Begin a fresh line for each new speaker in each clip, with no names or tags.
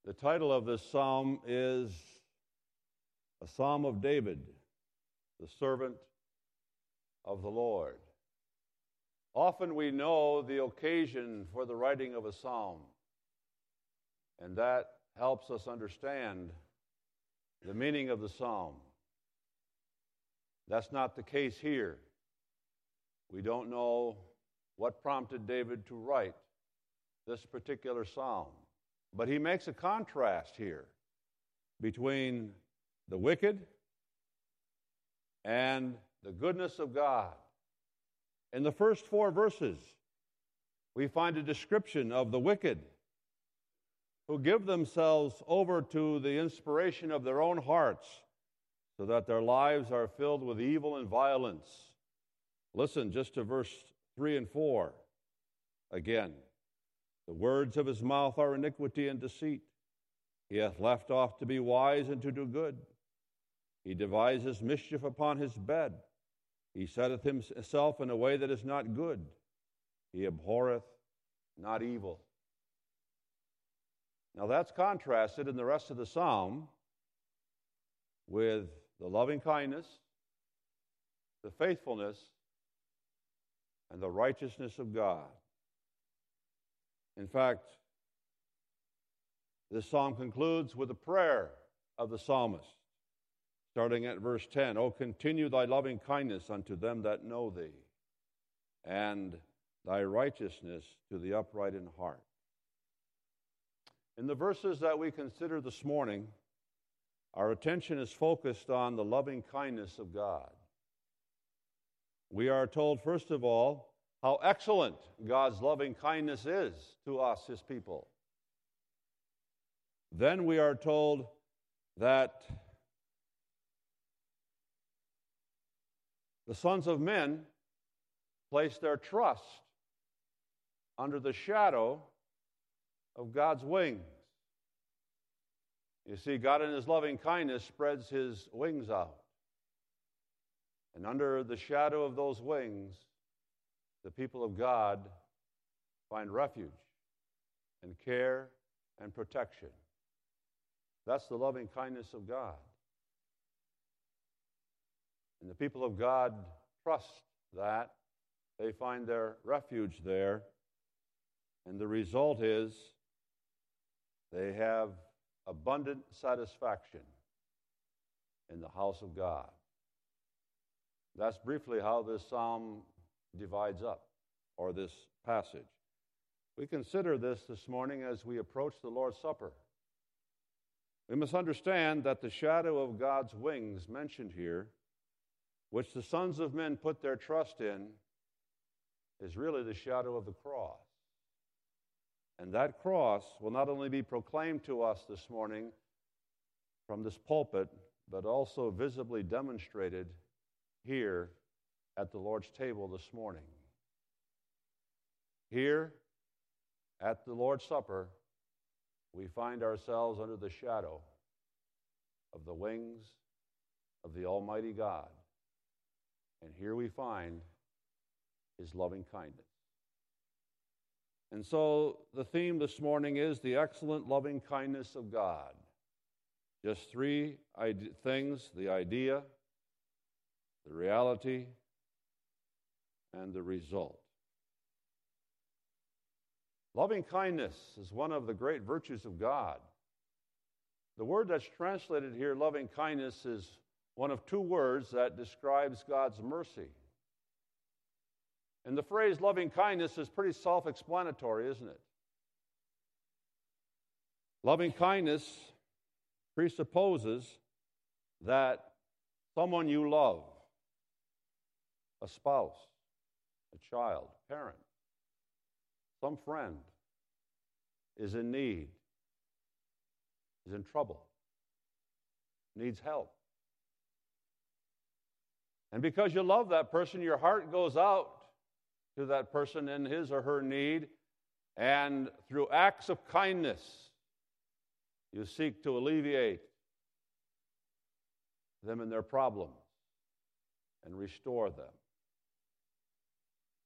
The title of this psalm is a Psalm of David, the servant of the Lord. Often we know the occasion for the writing of a psalm, and that helps us understand the meaning of the psalm. That's not the case here. We don't know what prompted David to write this particular psalm. But he makes a contrast here between the wicked and the goodness of God. In the first 4 verses, we find a description of the wicked who give themselves over to the inspiration of their own hearts so that their lives are filled with evil and violence. Listen just to verse 3 and 4 again. The words of his mouth are iniquity and deceit. He hath left off to be wise and to do good. He devises mischief upon his bed. He setteth himself in a way that is not good. He abhorreth not evil. Now that's contrasted in the rest of the psalm with the loving kindness, the faithfulness, and the righteousness of God. In fact, this psalm concludes with a prayer of the psalmist, starting at verse 10. O continue thy loving kindness unto them that know thee, and thy righteousness to the upright in heart. In the verses that we consider this morning, our attention is focused on the loving kindness of God. We are told, first of all, how excellent God's loving kindness is to us, his people. Then we are told that the sons of men place their trust under the shadow of God's wings. You see, God in his loving kindness spreads his wings out. And under the shadow of those wings, the people of God find refuge and care and protection. That's the loving kindness of God. And the people of God trust that. They find their refuge there. And the result is they have abundant satisfaction in the house of God. That's briefly how this psalm divides up, or this passage. We consider this morning as we approach the Lord's Supper. We must understand that the shadow of God's wings mentioned here, which the sons of men put their trust in, is really the shadow of the cross. And that cross will not only be proclaimed to us this morning from this pulpit, but also visibly demonstrated here at the Lord's table this morning. Here at the Lord's Supper, we find ourselves under the shadow of the wings of the Almighty God. And here we find his loving kindness. And so the theme this morning is the excellent loving kindness of God. Just 3 things: the idea, the reality, and the result. Loving kindness is one of the great virtues of God. The word that's translated here, loving kindness, is one of 2 words that describes God's mercy. And the phrase loving kindness is pretty self-explanatory, isn't it? Loving kindness presupposes that someone you love, a spouse, a child, parent, some friend, is in need, is in trouble, needs help. And because you love that person, your heart goes out to that person in his or her need, and through acts of kindness, you seek to alleviate them in their problems and restore them.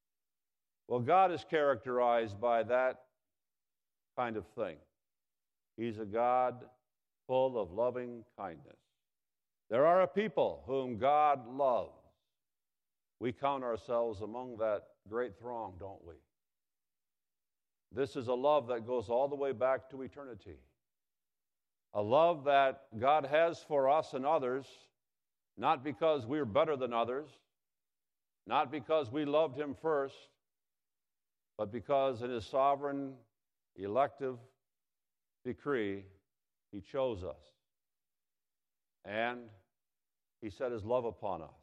Well, God is characterized by that kind of thing. He's a God full of loving kindness. There are a people whom God loves. We count ourselves among that great throng, don't we? This is a love that goes all the way back to eternity. A love that God has for us and others, not because we're better than others, not because we loved Him first, but because in His sovereign, elective decree, He chose us. And He set His love upon us.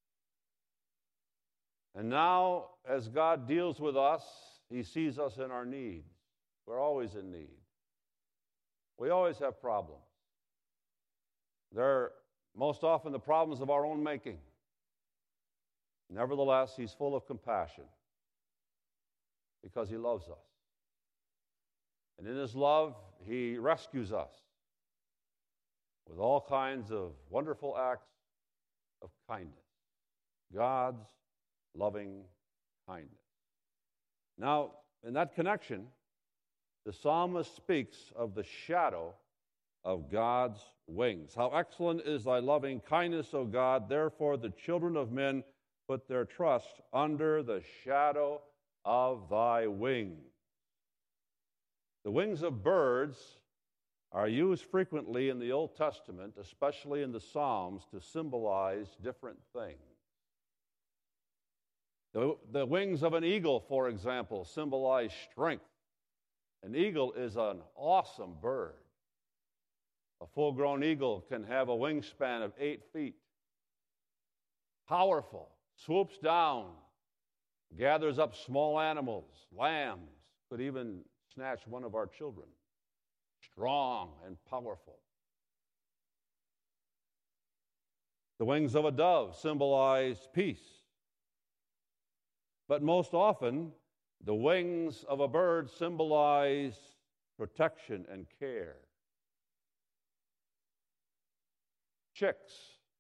And now, as God deals with us, He sees us in our needs. We're always in need. We always have problems. They're most often the problems of our own making. Nevertheless, He's full of compassion because He loves us. And in His love, He rescues us with all kinds of wonderful acts of kindness. God's loving kindness. Now, in that connection, the psalmist speaks of the shadow of God's wings. How excellent is thy loving kindness, O God. Therefore, the children of men put their trust under the shadow of thy wings. The wings of birds are used frequently in the Old Testament, especially in the Psalms, to symbolize different things. The wings of an eagle, for example, symbolize strength. An eagle is an awesome bird. A full-grown eagle can have a wingspan of 8 feet. Powerful, swoops down, gathers up small animals, lambs, could even snatch one of our children. Strong and powerful. The wings of a dove symbolize peace. But most often, the wings of a bird symbolize protection and care. Chicks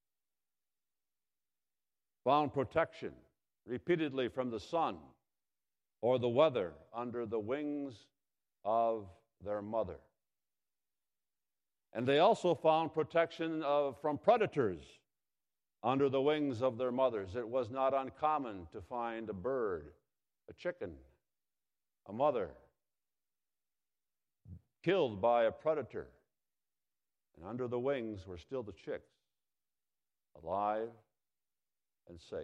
found protection repeatedly from the sun or the weather under the wings of their mother. And they also found protection from predators under the wings of their mothers. It was not uncommon to find a bird, a chicken, a mother, killed by a predator. And under the wings were still the chicks, alive and safe.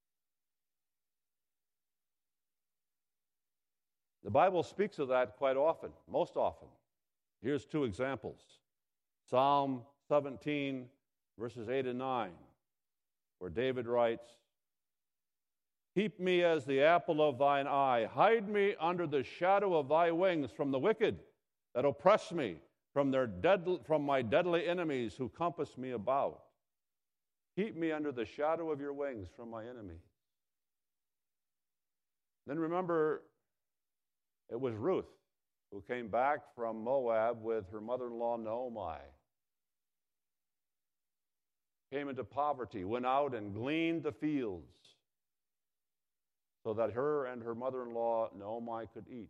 The Bible speaks of that quite often, most often. Here's 2 examples. Psalm 17, verses 8 and 9, where David writes, keep me as the apple of thine eye. Hide me under the shadow of thy wings from the wicked that oppress me, from my deadly enemies who compass me about. Keep me under the shadow of your wings from my enemies. Then remember, it was Ruth who came back from Moab with her mother-in-law Naomi. Came into poverty, went out and gleaned the fields so that her and her mother-in-law Naomi could eat.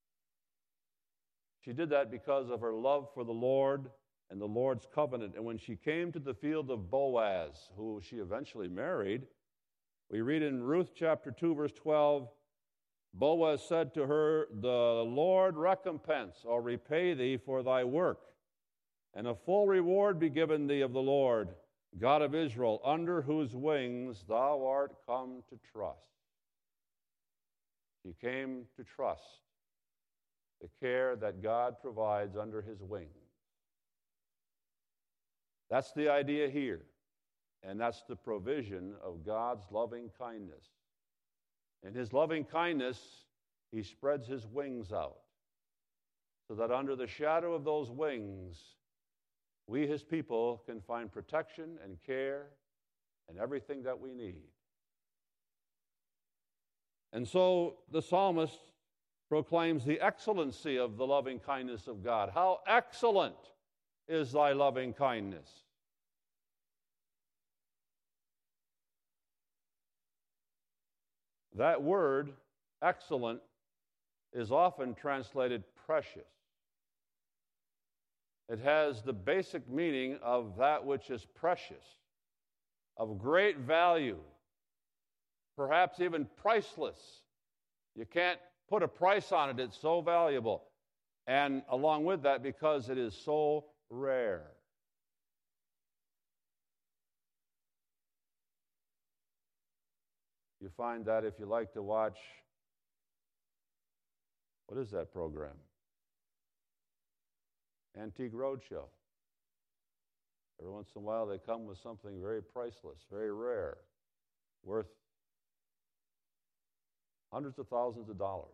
She did that because of her love for the Lord and the Lord's covenant. And when she came to the field of Boaz, who she eventually married, we read in Ruth chapter 2, verse 12, Boaz said to her, the Lord recompense or repay thee for thy work, and a full reward be given thee of the Lord, God of Israel, under whose wings thou art come to trust. She came to trust the care that God provides under His wings. That's the idea here, and that's the provision of God's loving kindness. In His loving kindness, He spreads His wings out so that under the shadow of those wings, we, His people, can find protection and care and everything that we need. And so the psalmist proclaims the excellency of the loving kindness of God. How excellent is thy loving kindness! That word, excellent, is often translated precious. It has the basic meaning of that which is precious, of great value, perhaps even priceless. You can't put a price on it, it's so valuable. And along with that, because it is so rare. You find that if you like to watch, what is that program? Antique Roadshow. Every once in a while they come with something very priceless, very rare, worth hundreds of thousands of dollars.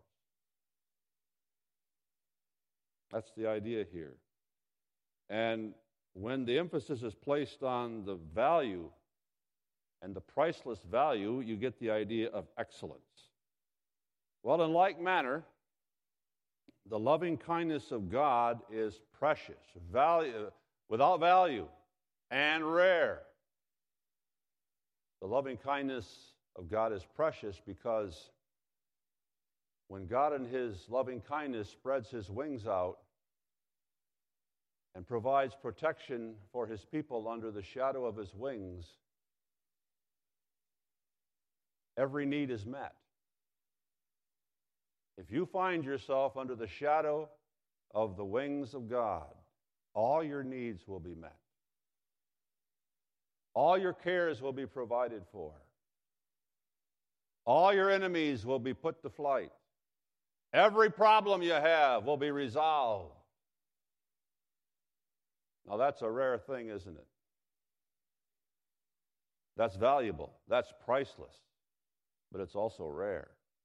That's the idea here. And when the emphasis is placed on the value and the priceless value, you get the idea of excellence. Well, in like manner, the loving kindness of God is precious, without value, and rare. The loving kindness of God is precious because when God in His loving kindness spreads His wings out and provides protection for His people under the shadow of His wings, every need is met. If you find yourself under the shadow of the wings of God, all your needs will be met. All your cares will be provided for. All your enemies will be put to flight. Every problem you have will be resolved. Now that's a rare thing, isn't it? That's valuable. That's priceless. But it's also rare.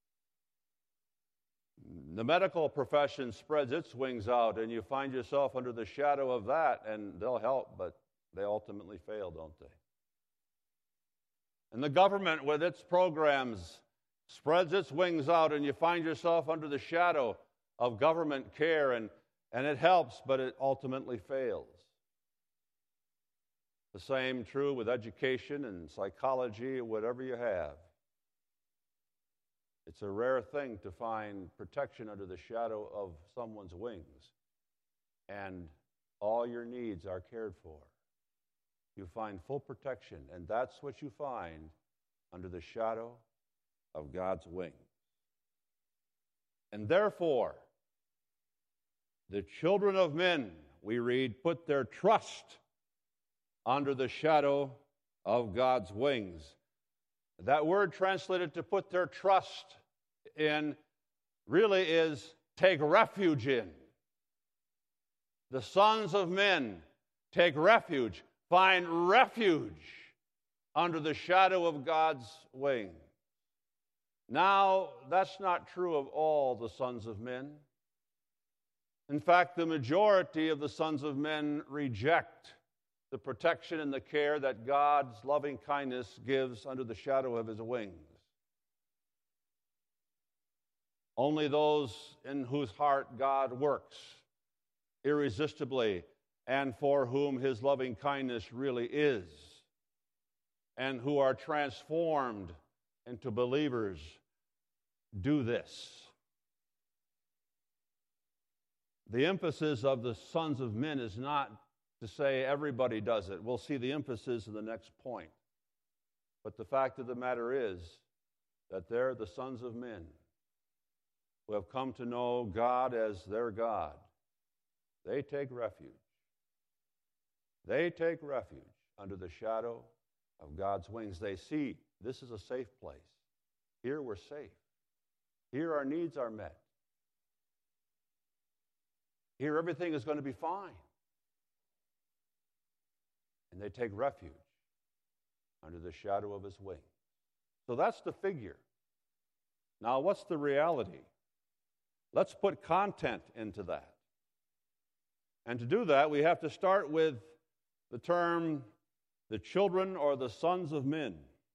The medical profession spreads its wings out, and you find yourself under the shadow of that, and they'll help, but they ultimately fail, don't they? And the government, with its programs, spreads its wings out, and you find yourself under the shadow of government care, and it helps, but it ultimately fails. The same true with education and psychology, whatever you have. It's a rare thing to find protection under the shadow of someone's wings, and all your needs are cared for. You find full protection, and that's what you find under the shadow of God's wings. And therefore, the children of men, we read, put their trust under the shadow of God's wings. That word translated to put their trust in really is take refuge in. The sons of men take refuge, find refuge under the shadow of God's wing. Now, that's not true of all the sons of men. In fact, the majority of the sons of men reject the protection and the care that God's loving kindness gives under the shadow of His wings. Only those in whose heart God works irresistibly and for whom His loving kindness really is, and who are transformed into believers, do this. The emphasis of the sons of men is not to say everybody does it. We'll see the emphasis in the next point. But the fact of the matter is that they're the sons of men who have come to know God as their God. They take refuge. They take refuge under the shadow of God's wings. They see this is a safe place. Here we're safe. Here our needs are met. Here everything is going to be fine. And they take refuge under the shadow of His wing. So that's the figure. Now, what's the reality? Let's put content into that. And to do that, we have to start with the term, the children or the sons of men.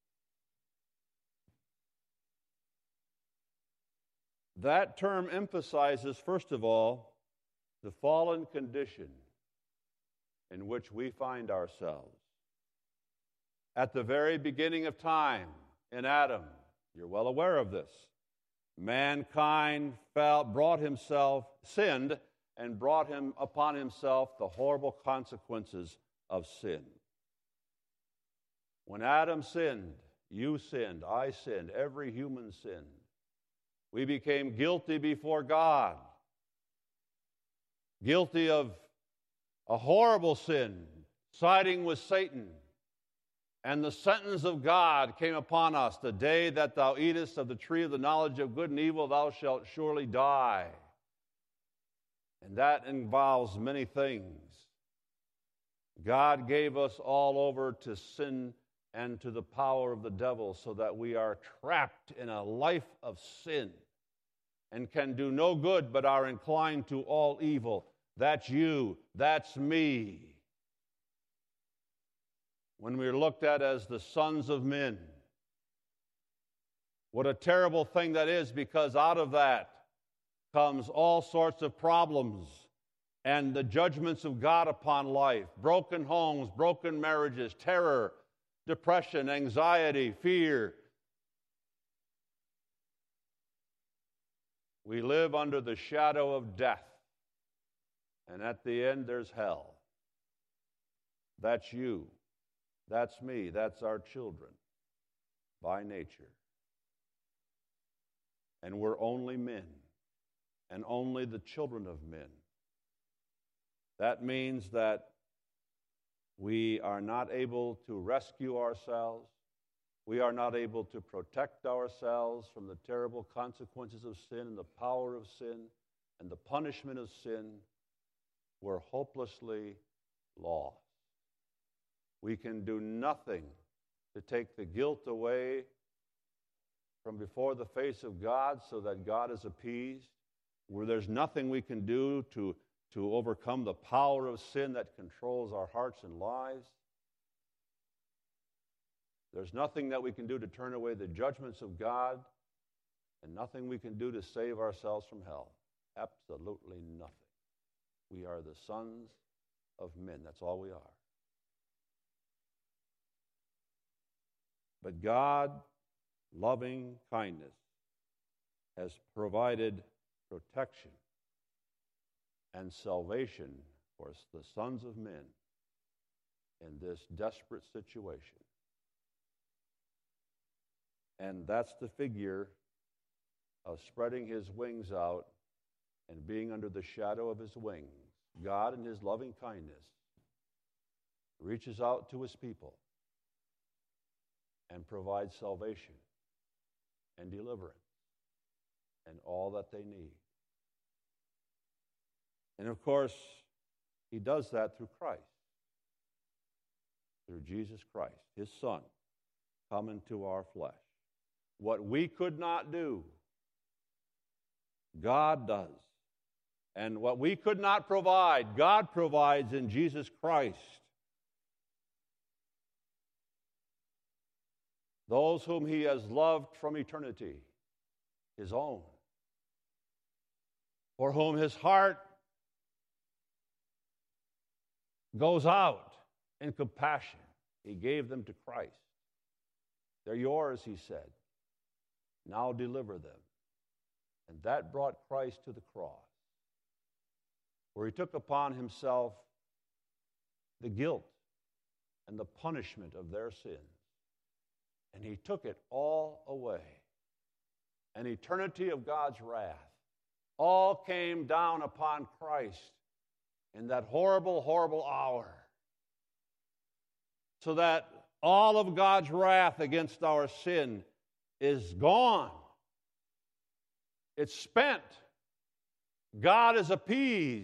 That term emphasizes, first of all, the fallen condition in which we find ourselves. At the very beginning of time, in Adam, you're well aware of this, mankind sinned and brought him upon himself the horrible consequences of sin. When Adam sinned, you sinned, I sinned, every human sinned. We became guilty before God, guilty of a horrible sin, siding with Satan. And the sentence of God came upon us: the day that thou eatest of the tree of the knowledge of good and evil, thou shalt surely die. And that involves many things. God gave us all over to sin and to the power of the devil, so that we are trapped in a life of sin and can do no good but are inclined to all evil. That's you. That's me. When we're looked at as the sons of men, what a terrible thing that is, because out of that comes all sorts of problems and the judgments of God upon life. Broken homes, broken marriages, terror, depression, anxiety, fear. We live under the shadow of death. And at the end, there's hell. That's you. That's me. That's our children by nature. And we're only men, and only the children of men. That means that we are not able to rescue ourselves. We are not able to protect ourselves from the terrible consequences of sin and the power of sin and the punishment of sin. We're hopelessly lost. We can do nothing to take the guilt away from before the face of God so that God is appeased. Where there's nothing we can do to overcome the power of sin that controls our hearts and lives. There's nothing that we can do to turn away the judgments of God, and nothing we can do to save ourselves from hell. Absolutely nothing. We are the sons of men. That's all we are. But God, loving kindness, has provided protection and salvation for the sons of men in this desperate situation. And that's the figure of spreading his wings out and being under the shadow of his wings. God, in his loving kindness, reaches out to his people and provides salvation and deliverance and all that they need. And of course, he does that through Christ, through Jesus Christ, his Son, come into our flesh. What we could not do, God does. And what we could not provide, God provides in Jesus Christ. Those whom he has loved from eternity, his own, for whom his heart goes out in compassion, he gave them to Christ. They're yours, he said. Now deliver them. And that brought Christ to the cross, where he took upon himself the guilt and the punishment of their sins. And he took it all away. An eternity of God's wrath all came down upon Christ in that horrible, horrible hour, so that all of God's wrath against our sin is gone. It's spent. God is appeased.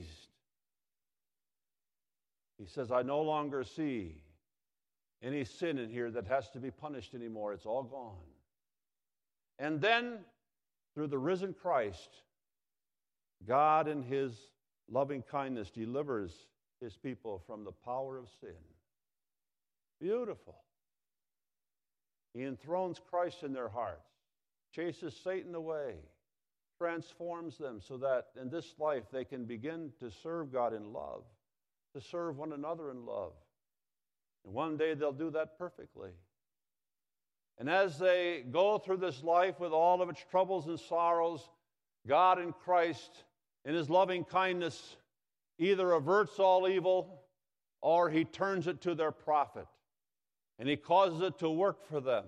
He says, I no longer see any sin in here that has to be punished anymore. It's all gone. And then, through the risen Christ, God in his loving kindness delivers his people from the power of sin. Beautiful. He enthrones Christ in their hearts, chases Satan away, transforms them so that in this life they can begin to serve God in love, to serve one another in love. And one day they'll do that perfectly. And as they go through this life with all of its troubles and sorrows, God in Christ in his loving kindness, either averts all evil or he turns it to their profit, and he causes it to work for them.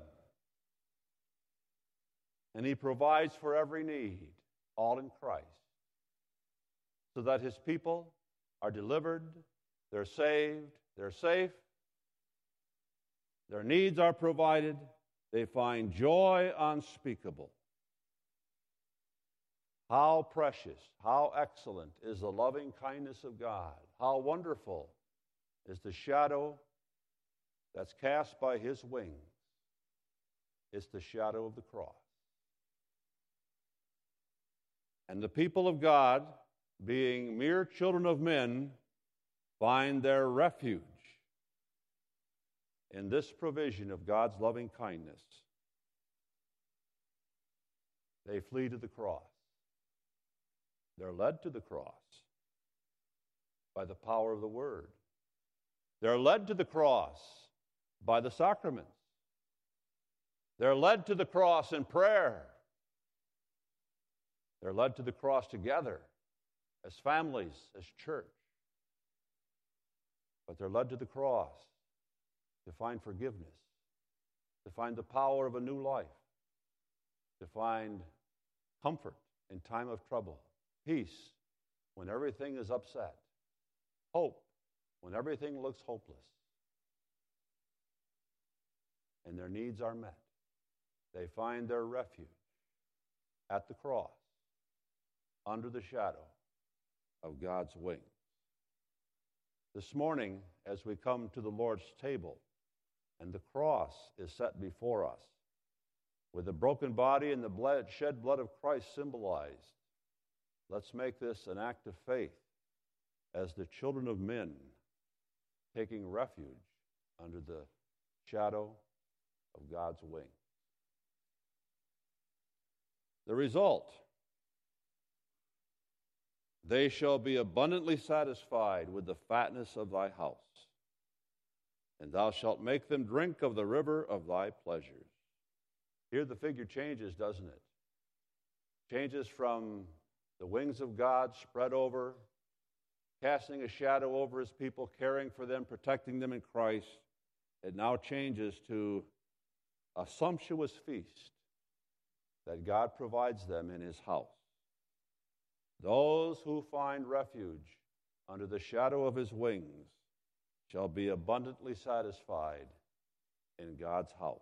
And he provides for every need, all in Christ, so that his people are delivered, they're saved, they're safe, their needs are provided, they find joy unspeakable. How precious, how excellent is the loving kindness of God. How wonderful is the shadow that's cast by his wings. It's the shadow of the cross. And the people of God, being mere children of men, find their refuge in this provision of God's loving kindness. They flee to the cross. They're led to the cross by the power of the Word. They're led to the cross by the sacraments. They're led to the cross in prayer. They're led to the cross together as families, as church. But they're led to the cross to find forgiveness, to find the power of a new life, to find comfort in time of trouble, peace when everything is upset, hope when everything looks hopeless, and their needs are met. They find their refuge at the cross, under the shadow of God's wings. This morning, as we come to the Lord's table, and the cross is set before us, with the broken body and the shed blood of Christ symbolized, let's make this an act of faith as the children of men taking refuge under the shadow of God's wing. The result: they shall be abundantly satisfied with the fatness of thy house, and thou shalt make them drink of the river of thy pleasures. Here the figure changes, doesn't it? Changes from the wings of God spread over, casting a shadow over his people, caring for them, protecting them in Christ. It now changes to a sumptuous feast that God provides them in his house. Those who find refuge under the shadow of his wings shall be abundantly satisfied in God's house.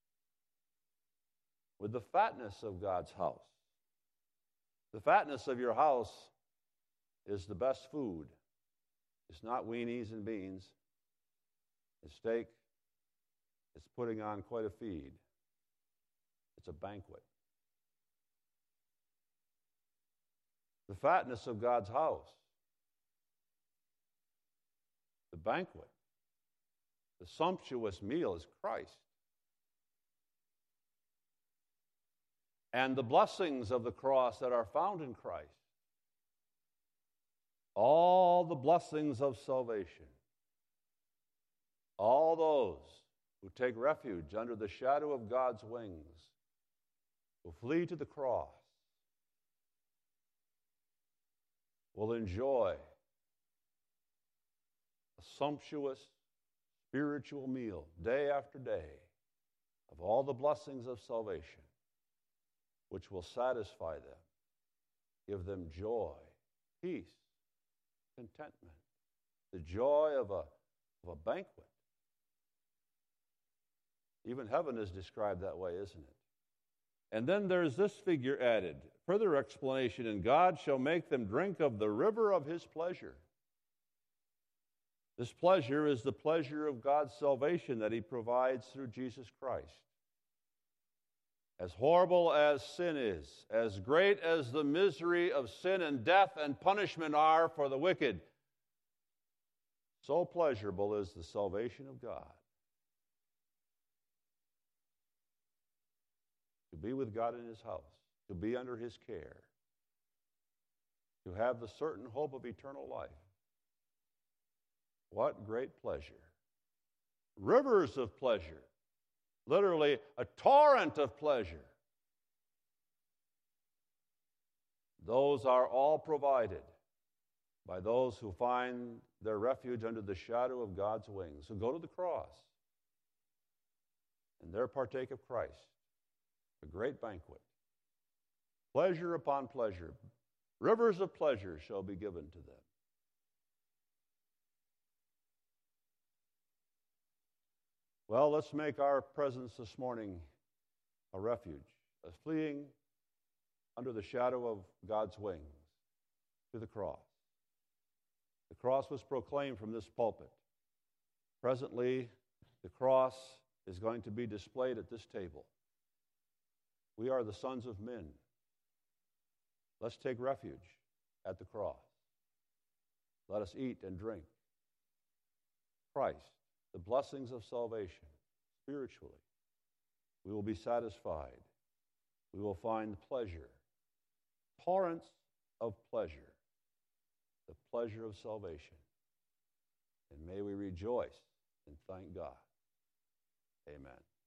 With the fatness of God's house. The fatness of your house is the best food. It's not weenies and beans. It's steak. It's putting on quite a feed. It's a banquet. The fatness of God's house. The banquet. The sumptuous meal is Christ. And the blessings of the cross that are found in Christ. All the blessings of salvation. All those who take refuge under the shadow of God's wings, who flee to the cross, will enjoy a sumptuous spiritual meal day after day of all the blessings of salvation, which will satisfy them, give them joy, peace, contentment, the joy of a banquet. Even heaven is described that way, isn't it? And then there's this figure added, further explanation, and God shall make them drink of the river of his pleasure. This pleasure is the pleasure of God's salvation that he provides through Jesus Christ. As horrible as sin is, as great as the misery of sin and death and punishment are for the wicked, so pleasurable is the salvation of God. To be with God in his house, to be under his care, to have the certain hope of eternal life. What great pleasure. Rivers of pleasure. Literally a torrent of pleasure. Those are all provided by those who find their refuge under the shadow of God's wings, who go to the cross and there partake of Christ, a great banquet. Pleasure upon pleasure, rivers of pleasure shall be given to them. Well, let's make our presence this morning a refuge, a fleeing under the shadow of God's wings to the cross. The cross was proclaimed from this pulpit. Presently, the cross is going to be displayed at this table. We are the sons of men. Let's take refuge at the cross. Let us eat and drink Christ, the blessings of salvation, spiritually. We will be satisfied. We will find pleasure, torrents of pleasure, the pleasure of salvation. And may we rejoice and thank God. Amen.